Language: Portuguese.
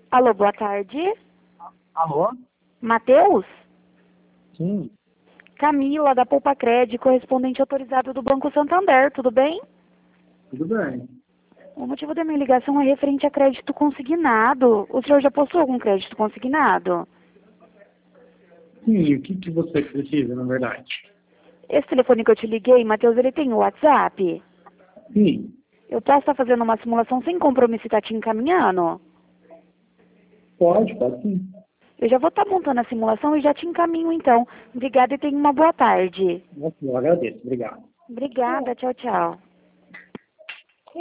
Alô, boa tarde. Alô? Matheus? Sim, Camila, da Poupa Cred, correspondente autorizado do Banco Santander, tudo bem? tudo bem. O motivo da minha ligação é referente a crédito consignado. O senhor já possui algum crédito consignado? Sim, o que você precisa, na verdade? Esse telefone que eu te liguei, Matheus, ele tem o WhatsApp? Sim, Eu posso estar fazendo uma simulação sem compromisso e estar te encaminhando? pode sim. Eu já vou estar montando a simulação e já te encaminho então. Obrigada e tenha uma boa tarde. Eu agradeço, obrigado. Obrigada, tchau, tchau.